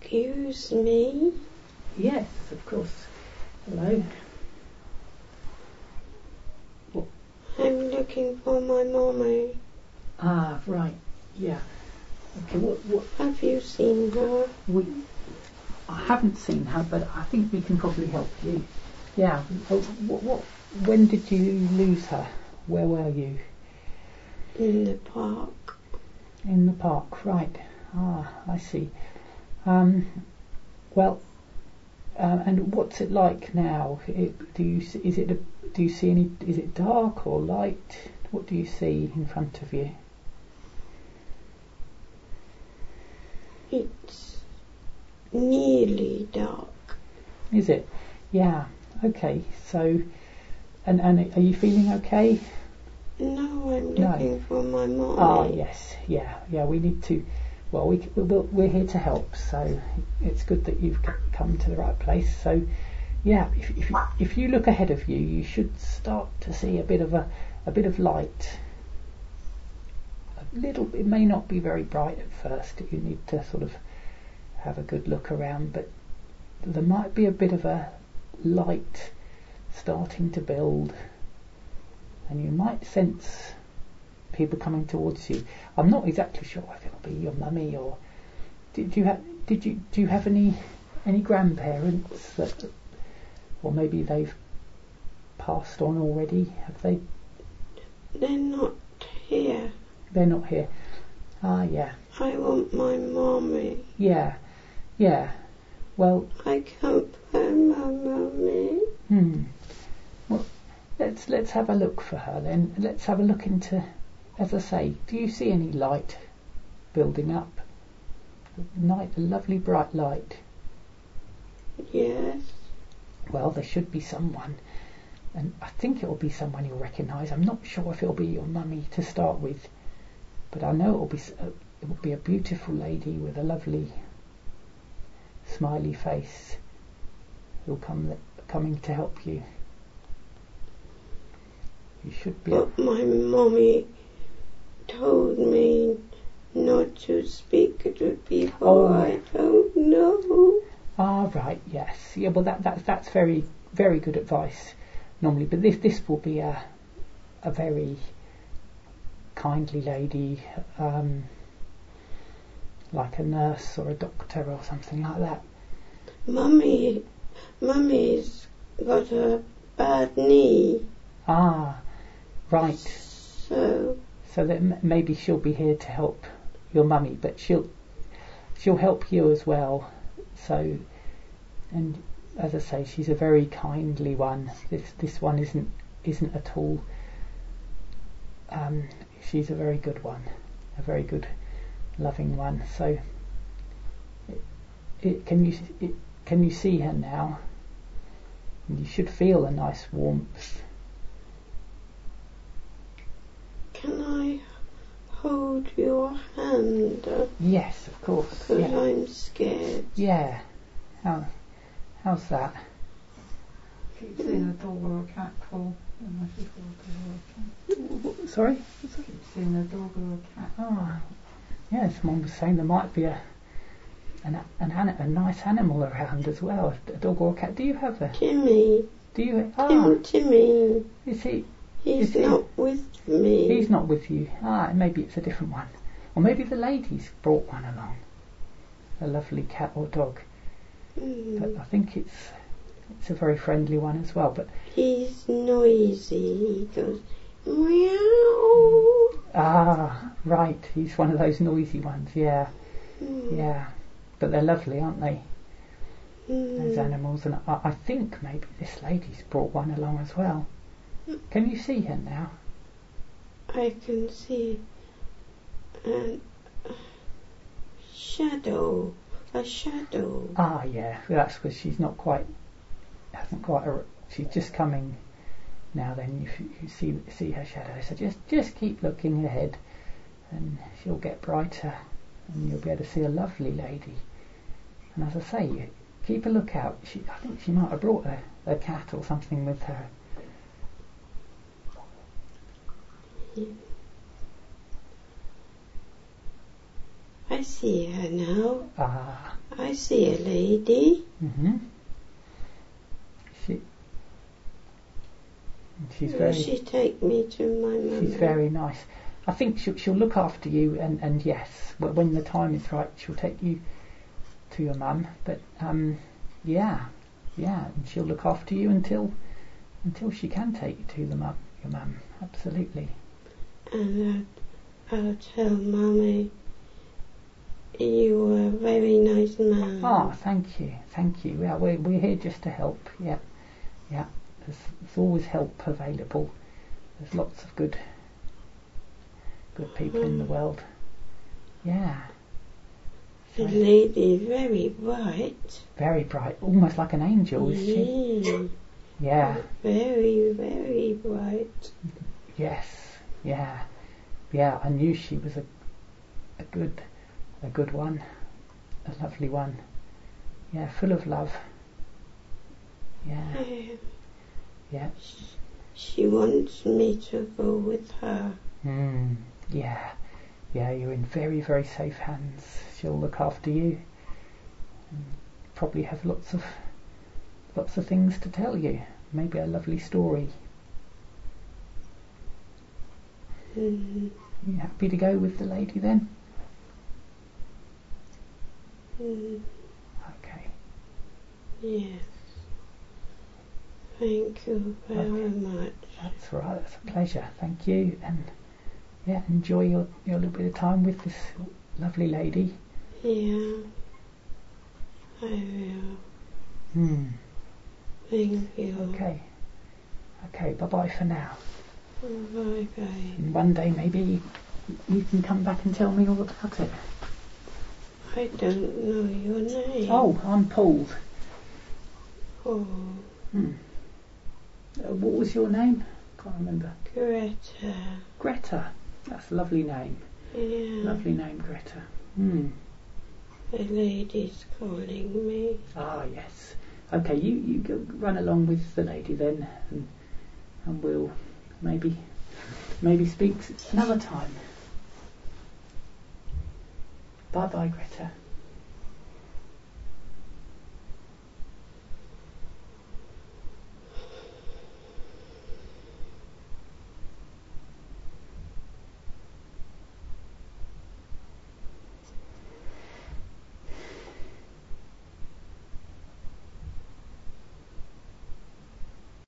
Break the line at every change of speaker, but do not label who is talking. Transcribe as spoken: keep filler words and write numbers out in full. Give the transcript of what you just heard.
Excuse me?
Yes, of course. Hello. What?
I'm looking for my mommy.
Ah, right. Yeah. Okay. What? What?
Have you seen her?
We. I haven't seen her, but I think we can probably help you. Yeah. Oh, what? What? When did you lose her? Where were you?
In the park.
In the park. Right. Ah, I see. Um. Well. Uh, and what's it like now? It, do you is it a, do you see any? Is it dark or light? What do you see in front of you?
It's nearly dark.
Is it? Yeah. Okay. So, and and are you feeling okay?
No, I'm
No.
looking for my mommy.
Ah, yes. Yeah. Yeah. We need to. Well, we we'll, we're here to help. So it's good that you've c- come to the right place. So, yeah. If if you, if you look ahead of you, you should start to see a bit of a a bit of light. A little. It may not be very bright at first. You need to sort of have a good look around, but there might be a bit of a light starting to build, and you might sense people coming towards you. I'm not exactly sure if it'll be your mummy or did you have did you do you have any any grandparents that, or maybe they've passed on already? Have they?
They're not here.
They're not here. Ah, yeah,
I want my mommy.
yeah, yeah. Well,
I can't find my mommy.
hmm. Well, let's let's have a look for her then. Let's have a look into. As I say, do you see any light building up? Night, a lovely bright light.
Yes.
Well, there should be someone, and I think it will be someone you'll recognise. I'm not sure if it'll be your mummy to start with, but I know it will be it will be a beautiful lady with a lovely smiley face who'll come coming to help you. You should be.
But my mommy told me not to speak to people
Oh.
I don't know.
Ah, right, yes. Yeah, well, that, that that's very, very good advice normally. But this this will be a a very kindly lady, um, like a nurse or a doctor or something like that.
Mummy, Mummy's got a bad knee,
Ah, right.
so
So that m- maybe she'll be here to help your mummy, but she'll she'll help you as well. So, and as I say, she's a very kindly one. This this one isn't isn't at all. Um, she's a very good one, a very good, loving one. So, it, it, can you it, can you see her now? And you should feel a nice warmth.
can I hold your hand?
Yes, of course.
Because
Yeah,
I'm scared.
yeah. How how's that?
Keep seeing a dog or a cat crawl. Unless it's a dog or a cat.
Sorry.
Keep seeing a dog or a cat.
Oh, yeah. Someone was saying there might be a an an, an a nice animal around as well, a dog or a cat. Do you have a?
Timmy,
Do you? Ah,
Tim, Timmy,
is he?
he's
Is he-
not with me.
He's not with you. Ah, maybe it's a different one, or maybe the lady's brought one along, a lovely cat or dog.
Mm.
But I think it's it's a very friendly one as well. But
He's noisy. He goes, meow.
ah, right, he's one of those noisy ones. Yeah,
Mm.
yeah. But they're lovely, aren't they? Those
Mm.
animals, and I, I think maybe this lady's brought one along as well. Can you see her now?
I can see a shadow. A shadow.
Ah, yeah. That's because she's not quite, hasn't quite. ar- She's just coming now. Then you, you see see her shadow. So just just keep looking ahead, and she'll get brighter, and you'll be able to see a lovely lady. And as I say, you keep a lookout. She, I think she might have brought a, a cat or something with her.
I see her now.
Ah.
I see a lady.
Mm-hmm. She, she's
Will
very.
she take me to my mum?
She's very nice. I think she'll, she'll look after you, and, and yes, wh- when the time is right, she'll take you to your mum. But um, yeah, yeah, and she'll look after you until until she can take you to the mum, your mum. Absolutely.
And I'll, I'll tell Mummy you were a very nice man.
Ah, thank you, thank you. Yeah, we're we're here just to help. Yeah, yeah. There's, there's always help available. There's lots of good. Good people in the world. Yeah.
The
So,
lady is very bright.
very bright, almost like an angel, is she?
Mm,
Yeah.
very, very bright.
Yes. Yeah. Yeah. I knew she was a a good a good one, a lovely one. Yeah, full of love. Yeah.
Um,
Yeah.
She wants me to go with her.
Mm, yeah. Yeah. You're in very very safe hands. She'll look after you. And probably have lots of lots of things to tell you. Maybe a lovely story.
Mm,
You happy to go with the lady then?
mm,
Okay.
yes. Thank you very
Okay.
much.
That's all right. That's a pleasure. Thank you. And yeah, enjoy your, your little bit of time with this lovely lady.
Yeah, I will.
Hmm.
Thank you.
Okay. Okay. Bye bye for now.
Bye bye.
And one day maybe you can come back and tell me all about it.
I don't know your name.
Oh, I'm Paul.
Oh,
Hmm. Uh, what was your name? Can't remember.
Greta.
Greta. That's a lovely name.
Yeah.
Lovely name, Greta. Hmm.
The lady's calling me.
Ah, yes. Okay, you, you go run along with the lady then, and, and we'll maybe maybe speak another time. Bye bye, Greta.